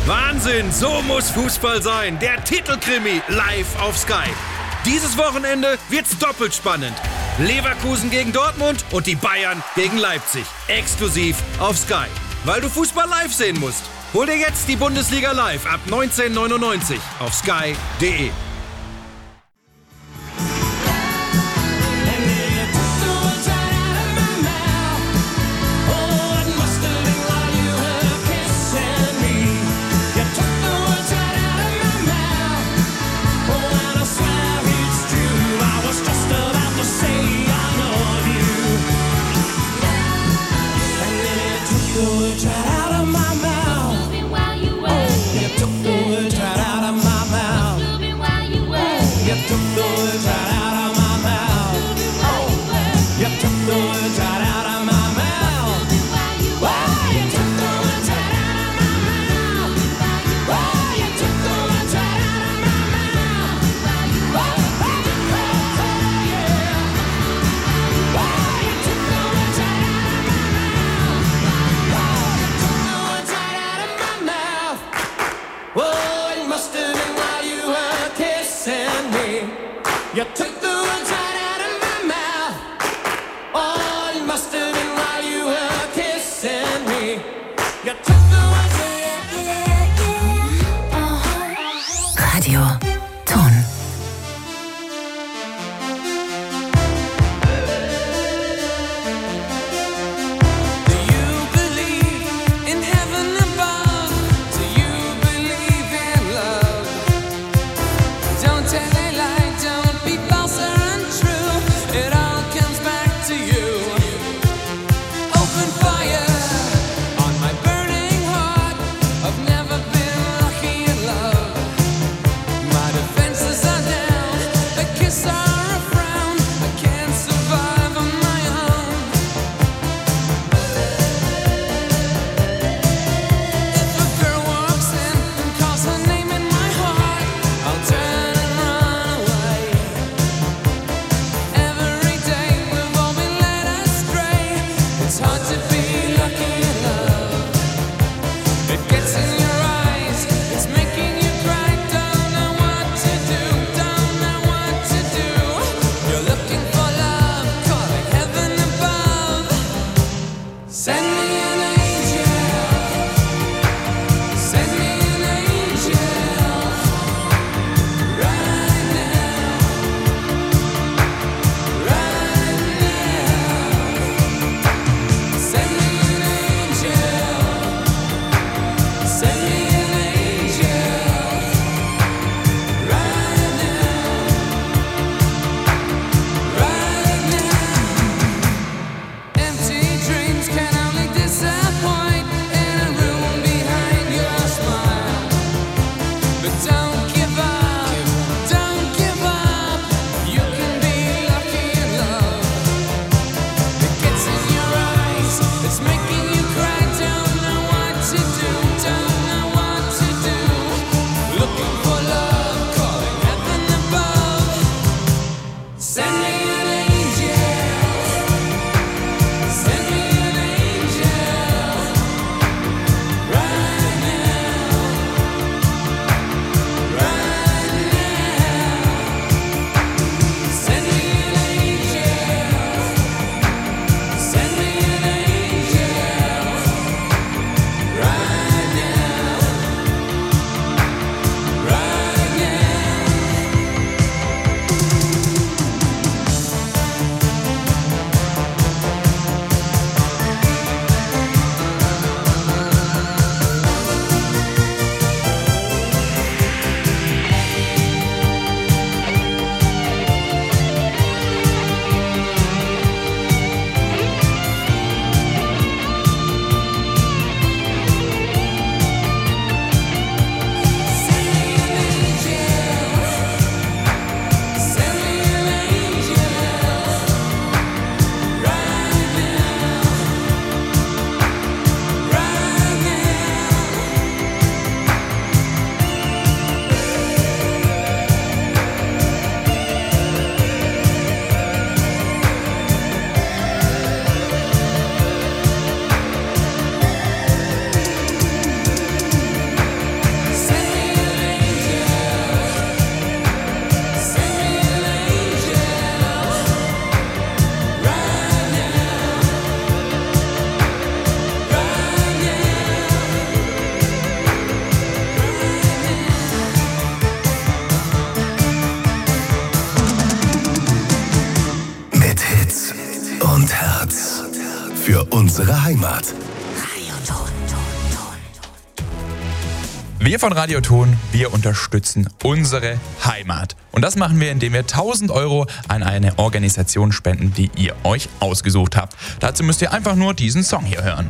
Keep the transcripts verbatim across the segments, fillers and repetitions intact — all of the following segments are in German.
Wahnsinn, so muss Fußball sein. Der Titelkrimi live auf Sky. Dieses Wochenende wird's doppelt spannend. Leverkusen gegen Dortmund und die Bayern gegen Leipzig. Exklusiv auf Sky. Weil du Fußball live sehen musst. Hol dir jetzt die Bundesliga live ab neunzehn neunundneunzig auf sky punkt de. You took the words right out of my mouth. Oh, you must have been while you were kissing me. You took the words right out. Radio Ton. I've never been lucky in love. My defenses are unsere Heimat. Wir von Radioton, wir unterstützen unsere Heimat. Und das machen wir, indem wir tausend Euro an eine Organisation spenden, die ihr euch ausgesucht habt. Dazu müsst ihr einfach nur diesen Song hier hören.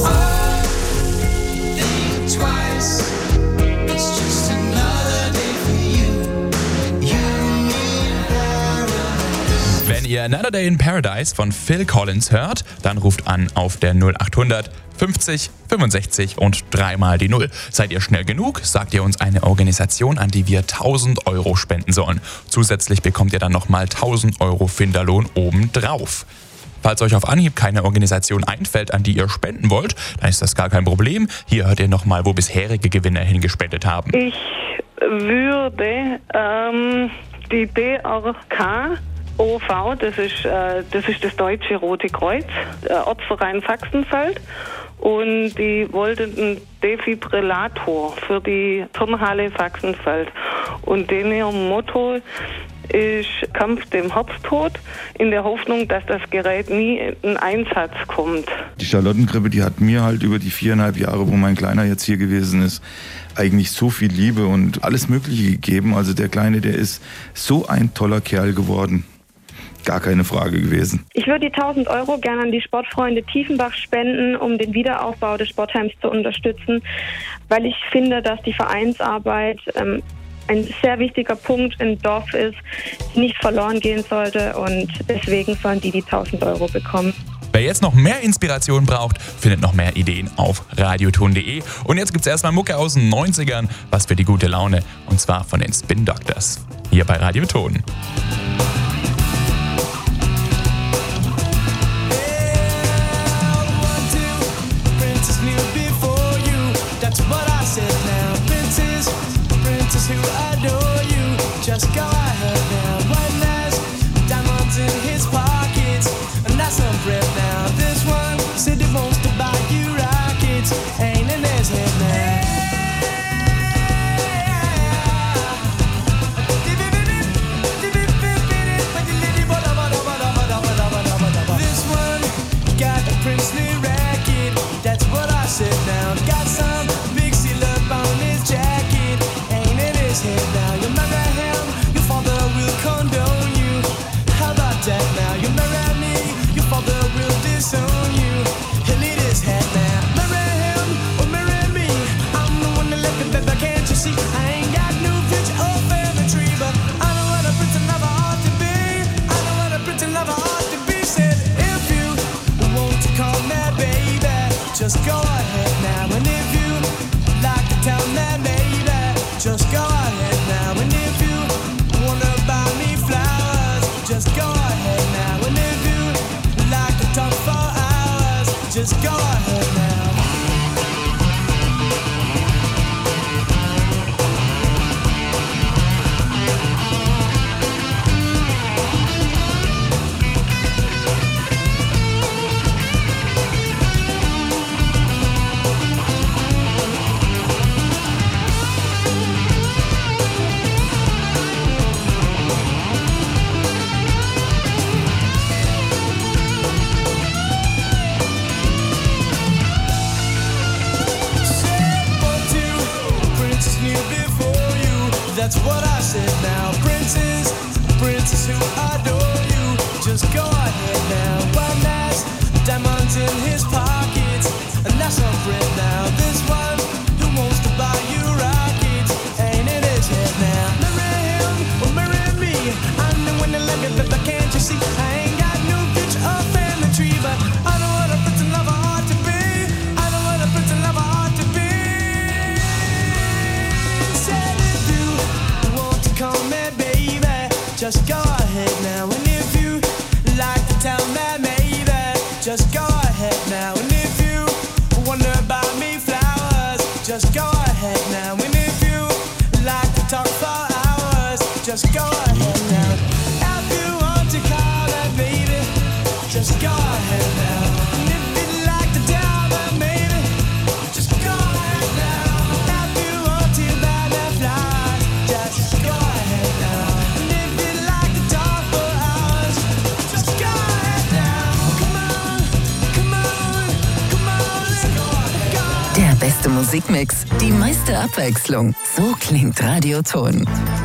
Wenn ihr Another Day in Paradise von Phil Collins hört, dann ruft an auf der null acht hundert fünfzig fünfundsechzig und dreimal die Null. Seid ihr schnell genug, sagt ihr uns eine Organisation, an die wir tausend Euro spenden sollen. Zusätzlich bekommt ihr dann nochmal tausend Euro Finderlohn obendrauf. Falls euch auf Anhieb keine Organisation einfällt, an die ihr spenden wollt, dann ist das gar kein Problem. Hier hört ihr nochmal, wo bisherige Gewinner hingespendet haben. Ich würde ähm, die D R K O V, das ist, äh, das ist das Deutsche Rote Kreuz, äh, Ortsverein Sachsenfeld, und die wollten einen Defibrillator für die Turnhalle Sachsenfeld. Und denen ihr Motto ist Kampf dem Herztod, in der Hoffnung, dass das Gerät nie in Einsatz kommt. Die Charlottenkrippe, die hat mir halt über die viereinhalb Jahre, wo mein Kleiner jetzt hier gewesen ist, eigentlich so viel Liebe und alles Mögliche gegeben. Also der Kleine, der ist so ein toller Kerl geworden. Gar keine Frage gewesen. Ich würde die tausend Euro gerne an die Sportfreunde Tiefenbach spenden, um den Wiederaufbau des Sportheims zu unterstützen, weil ich finde, dass die Vereinsarbeit ähm, ein sehr wichtiger Punkt im Dorf ist, die nicht verloren gehen sollte, und deswegen sollen die die tausend Euro bekommen. Wer jetzt noch mehr Inspiration braucht, findet noch mehr Ideen auf radioton punkt de. Und jetzt gibt's erstmal Mucke aus den neunzigern, was für die gute Laune, und zwar von den Spin Doctors. Hier bei Radioton. Who adore you, just go ahead now. One has diamonds in his pockets, and that's some bread now. This one said he wants to buy you rockets, ain't in his head now. This one got a princely racket, that's what I said now. Got some big seal up on his jacket. Now you marry him, your father will condone you. How about that now? You marry me, your father will disown you. He'll eat his head now. Marry him or marry me, I'm the one that left it, baby, can't you see? I ain't got no picture or family tree, but I know what a pretty lover ought to be. I know what a pretty lover ought to be. Said if you want to call me baby, just go ahead now. And if you like to tell me baby, just go ahead now. And if you wanna buy me flowers, just go ahead now. And if you like to talk for hours, just go ahead now. That's what I said now. Princess, princess who adore you, just go ahead now. One has diamonds in his pockets, and that's some bread now. This one who wants to buy you rockets, ain't in his head now. Marry him or marry me, I'm the one that love you, but can't you see? I ain't got no picture or family tree, but I know what a pretty lover ought to be. I know what a pretty lover ought to be. Said if you want to call me baby, just go ahead now. And if you like to tell me maybe, just go ahead now. And if you wonder about me flowers, just go ahead now. And if you like to talk for hours, just go ahead now. If you want to call me baby, just go ahead now. And if you'd like to tell me maybe, just go ahead now. If you want to buy me flowers, just go ahead now. And if you'd like to talk for hours, just go ahead now. Come on, come on. Musikmix, die meiste Abwechslung. So klingt Radioton.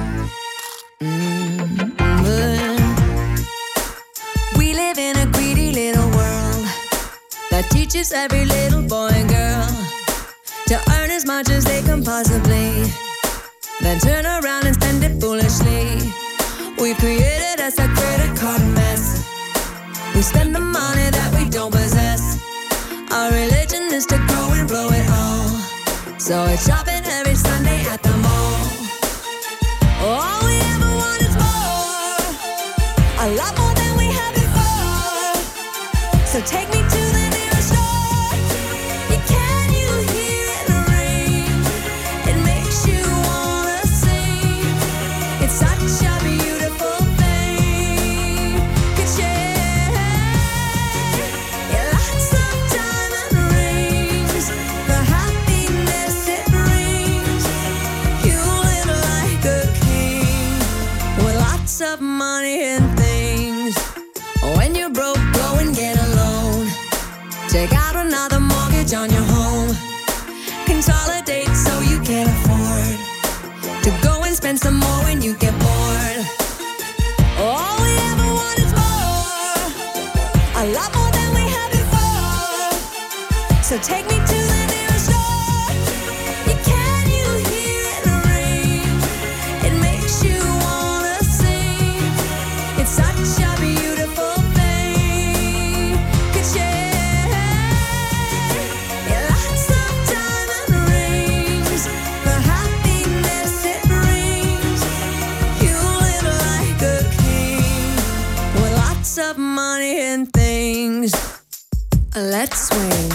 We live in a greedy little world that teaches every little boy and girl to earn as much as they can possibly, then turn around and spend it foolishly. We've created us a credit card mess. We spend the money that we don't possess. Our religion is to go and blow it all. So it's shopping every Sunday at the mall. All we ever want is more, a lot more than we had before. So take me to the nearest store. You can you hear it ring? It makes you wanna sing. It's such a beautiful thing. Could share, yeah, lots of diamond rings. The happiness it brings. You live like a king with lots of money and things. When you're broke, go and get a loan. Take out another mortgage on your home. Consolidate so you can afford to go and spend some more when you get bored. All we ever want is more, a lot more than we had before. So take me to the nearest store. You can you hear it ring? It makes you wanna sing. It's such a beautiful thing. Could share, yeah, lots of diamond rings. The happiness it brings. You live like a king with lots of money and things. Let's swing.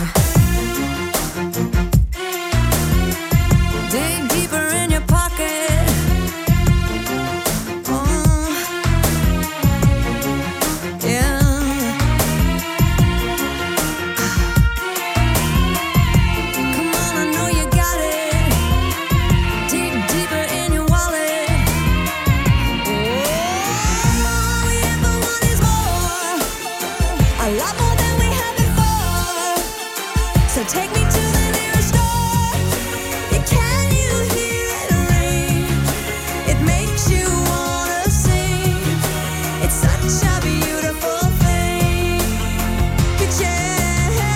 Dig deeper in your pocket. Oh, yeah. Come on, I know you got it. Dig deeper in your wallet. Oh, all we ever want is more, a lot more than we had before. So take me to the nearest store. You can you hear it ring? It makes you wanna sing. It's such a beautiful thing. Could share,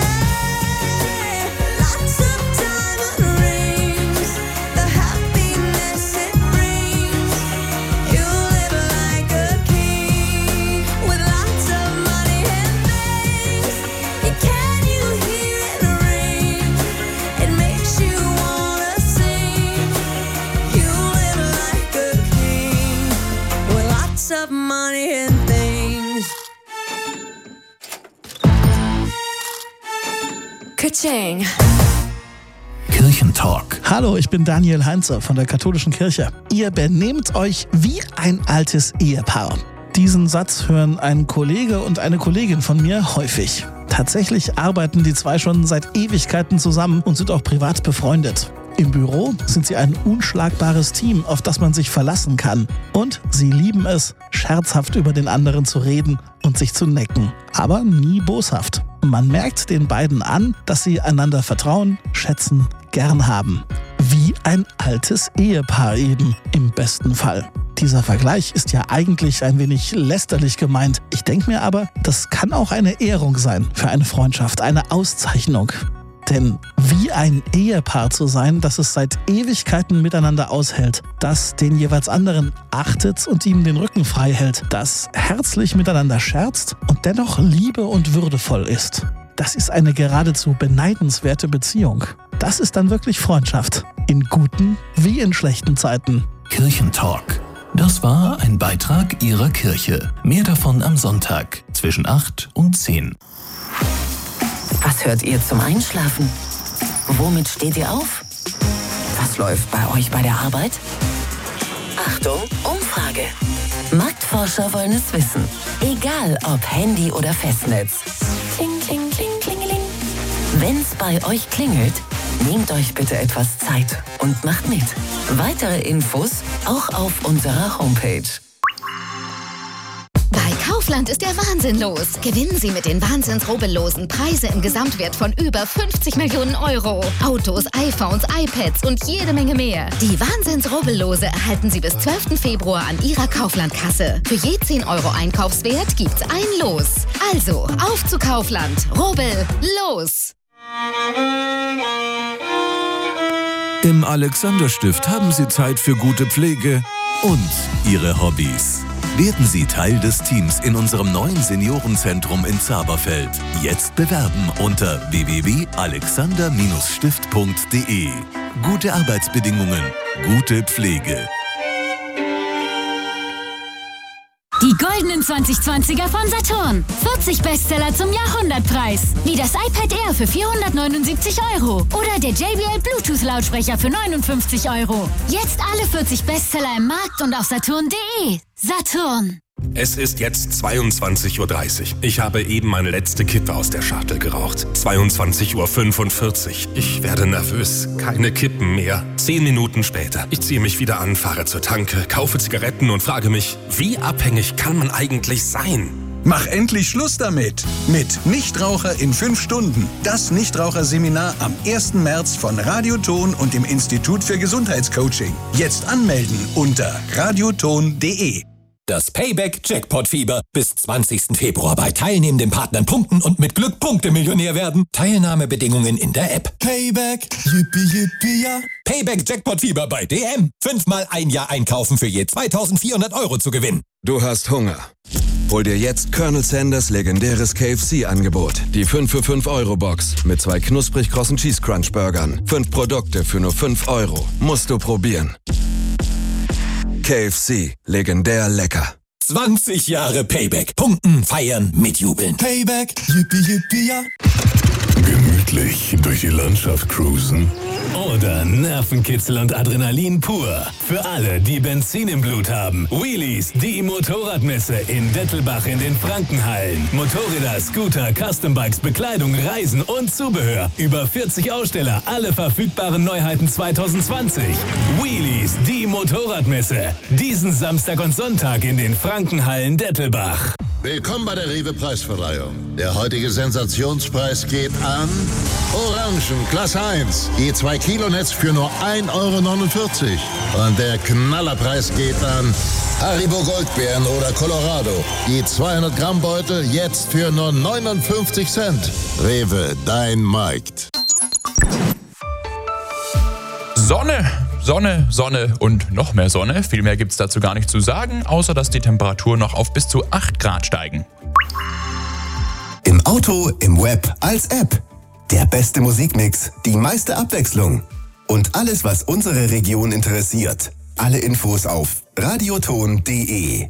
lots of diamond rings. The happiness it brings. You live like a king with lots of money and things. You can you hear it ring? It makes you wanna sing. You live like a king with lots of money and things. Ka-ching. Kirchentalk. Hallo, ich bin Daniel Heinze von der Katholischen Kirche. Ihr benehmt euch wie ein altes Ehepaar. Diesen Satz hören ein Kollege und eine Kollegin von mir häufig. Tatsächlich arbeiten die zwei schon seit Ewigkeiten zusammen und sind auch privat befreundet. Im Büro sind sie ein unschlagbares Team, auf das man sich verlassen kann. Und sie lieben es, scherzhaft über den anderen zu reden und sich zu necken. Aber nie boshaft. Man merkt den beiden an, dass sie einander vertrauen, schätzen, gern haben. Wie ein altes Ehepaar eben, im besten Fall. Dieser Vergleich ist ja eigentlich ein wenig lästerlich gemeint. Ich denke mir aber, das kann auch eine Ehrung sein für eine Freundschaft, eine Auszeichnung. Denn wie ein Ehepaar zu sein, das es seit Ewigkeiten miteinander aushält, das den jeweils anderen achtet und ihm den Rücken frei hält, das herzlich miteinander scherzt und dennoch liebe- und würdevoll ist. Das ist eine geradezu beneidenswerte Beziehung. Das ist dann wirklich Freundschaft. In guten wie in schlechten Zeiten. Kirchentalk. Das war ein Beitrag Ihrer Kirche. Mehr davon am Sonntag zwischen acht und zehn. Was hört ihr zum Einschlafen? Womit steht ihr auf? Was läuft bei euch bei der Arbeit? Achtung, Umfrage. Marktforscher wollen es wissen. Egal ob Handy oder Festnetz. Kling, kling, kling, klingeling. Wenn's bei euch klingelt, nehmt euch bitte etwas Zeit und macht mit. Weitere Infos auch auf unserer Homepage. Bei Kauf Kaufland ist der Wahnsinn los. Gewinnen Sie mit den Wahnsinns-Rubbellosen Preise im Gesamtwert von über fünfzig Millionen Euro. Autos, iPhones, iPads und jede Menge mehr. Die Wahnsinns-Rubbellose erhalten Sie bis zwölften Februar an Ihrer Kaufland-Kasse. Für je zehn Euro Einkaufswert gibt's ein Los. Also, auf zu Kaufland. Rubbel, los! Im Alexanderstift haben Sie Zeit für gute Pflege und Ihre Hobbys. Werden Sie Teil des Teams in unserem neuen Seniorenzentrum in Zaberfeld. Jetzt bewerben unter w w w punkt alexander stift punkt d e. Gute Arbeitsbedingungen, gute Pflege. Die goldenen zwanzig zwanziger von Saturn. vierzig Bestseller zum Jahrhundertpreis. Wie das iPad Air für vierhundertneunundsiebzig Euro. Oder der J B L Bluetooth-Lautsprecher für neunundfünfzig Euro. Jetzt alle vierzig Bestseller im Markt und auf saturn punkt d e. Saturn. Es ist jetzt zweiundzwanzig Uhr dreißig. Ich habe eben meine letzte Kippe aus der Schachtel geraucht. zweiundzwanzig Uhr fünfundvierzig. Ich werde nervös. Keine Kippen mehr. Zehn Minuten später. Ich ziehe mich wieder an, fahre zur Tanke, kaufe Zigaretten und frage mich, wie abhängig kann man eigentlich sein? Mach endlich Schluss damit. Mit Nichtraucher in fünf Stunden. Das Nichtraucherseminar am ersten März von Radioton und dem Institut für Gesundheitscoaching. Jetzt anmelden unter radioton punkt d e. Das Payback-Jackpot-Fieber. Bis zwanzigsten Februar bei teilnehmenden Partnern punkten und mit Glück Punkte-Millionär werden. Teilnahmebedingungen in der App. Payback, yippie yippie ja. Payback-Jackpot-Fieber bei D M. Fünfmal ein Jahr einkaufen für je zweitausendvierhundert Euro zu gewinnen. Du hast Hunger. Hol dir jetzt Colonel Sanders legendäres K F C-Angebot. Die fünf für fünf Euro Box mit zwei knusprig krossen Cheese Crunch Burgern. Fünf Produkte für nur fünf Euro. Musst du probieren. K F C. Legendär lecker. zwanzig Jahre Payback. Punkten, feiern, mitjubeln. Payback, yippie yippie ja. Gemütlich durch die Landschaft cruisen. Oder Nervenkitzel und Adrenalin pur. Für alle, die Benzin im Blut haben. Wheelies, die Motorradmesse in Dettelbach in den Frankenhallen. Motorräder, Scooter, Custombikes, Bekleidung, Reisen und Zubehör. Über vierzig Aussteller, alle verfügbaren Neuheiten zwanzig zwanzig. Wheelies, die Motorradmesse. Diesen Samstag und Sonntag in den Frankenhallen Dettelbach. Willkommen bei der Rewe-Preisverleihung. Der heutige Sensationspreis geht an Orangen, Klasse eins. Je zwei Kilo Netz für nur ein Euro neunundvierzig. Und der Knallerpreis geht an Haribo Goldbeeren oder Colorado. Je zweihundert Gramm Beutel jetzt für nur neunundfünfzig Cent. Rewe, dein Markt. Sonne, Sonne, Sonne und noch mehr Sonne. Viel mehr gibt's dazu gar nicht zu sagen, außer dass die Temperaturen noch auf bis zu acht Grad steigen. Im Auto, im Web, als App. Der beste Musikmix, die meiste Abwechslung. Und alles, was unsere Region interessiert. Alle Infos auf radioton punkt d e.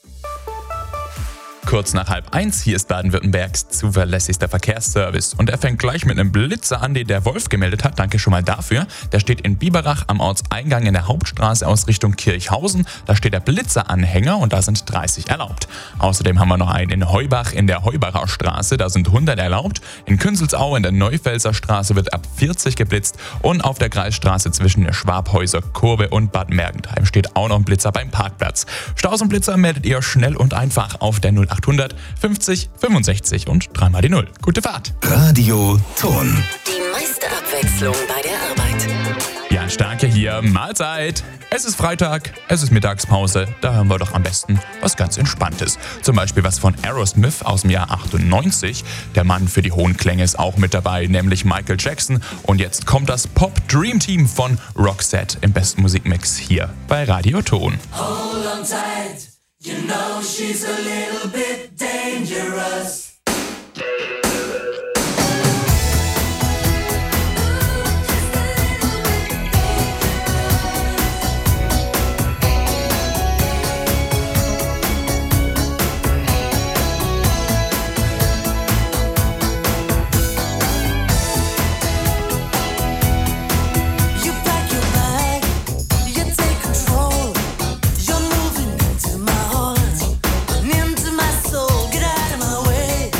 Kurz nach halb eins, hier ist Baden-Württembergs zuverlässigster Verkehrsservice. Und er fängt gleich mit einem Blitzer an, den der Wolf gemeldet hat. Danke schon mal dafür. Der steht in Biberach am Ortseingang in der Hauptstraße aus Richtung Kirchhausen. Da steht der Blitzeranhänger und da sind dreißig erlaubt. Außerdem haben wir noch einen in Heubach in der Heubacher Straße. Da sind hundert erlaubt. In Künzelsau in der Neufelser Straße wird ab vierzig geblitzt. Und auf der Kreisstraße zwischen der Schwabhäuser Kurve und Bad Mergentheim steht auch noch ein Blitzer beim Parkplatz. Staus und Blitzer meldet ihr schnell und einfach auf der null achthundert fünfzig fünfundsechzig und dreimal die Null. Gute Fahrt. Radio Ton. Die meiste Abwechslung bei der Arbeit. Ja, Starke hier. Mahlzeit. Es ist Freitag, es ist Mittagspause. Da hören wir doch am besten was ganz Entspanntes. Zum Beispiel was von Aerosmith aus dem Jahr achtundneunzig. Der Mann für die hohen Klänge ist auch mit dabei, nämlich Michael Jackson. Und jetzt kommt das Pop-Dream-Team von Roxette im besten Musikmix hier bei Radio Ton. Hold on tight, you know she's a little bit dangerous. Into my soul, get out of my way.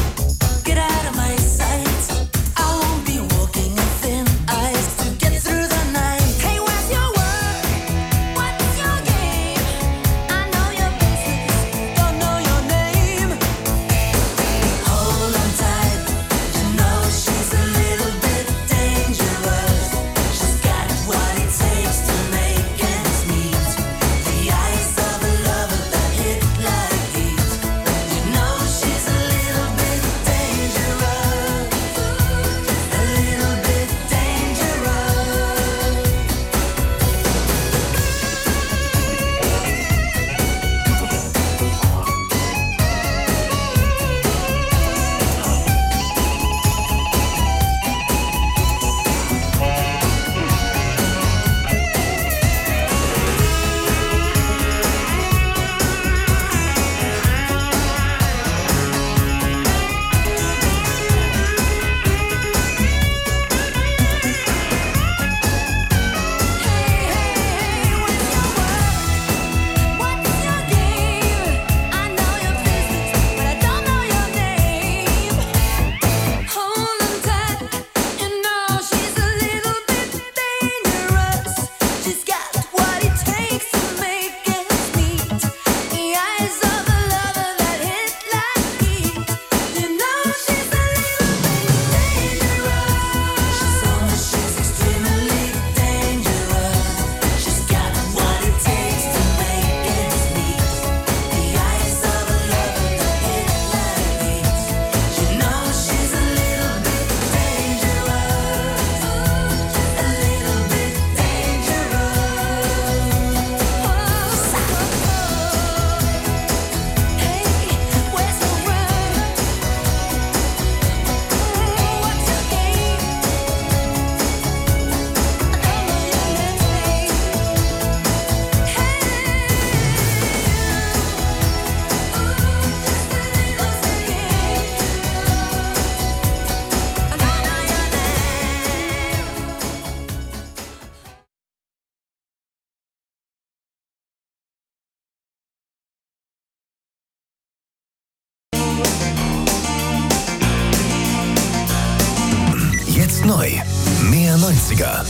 neunziger.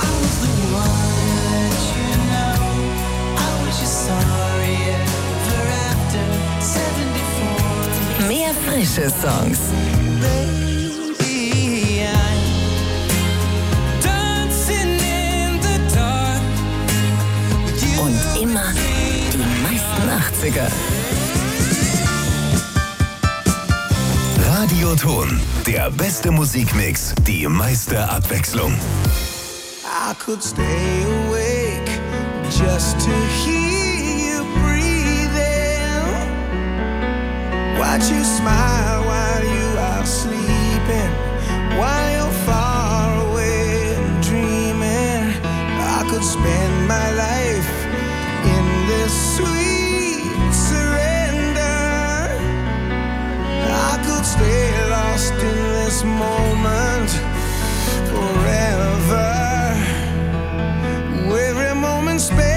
Mehr frische Songs. Und immer die meisten achtziger. Radioton, der beste Musikmix, die meiste Abwechslung. I could stay awake just to hear you breathing. Watch you smile while you are sleeping, while you're far away and dreaming. I could spend my life in this sweet surrender. I could stay lost in this moment forever. Every moment spent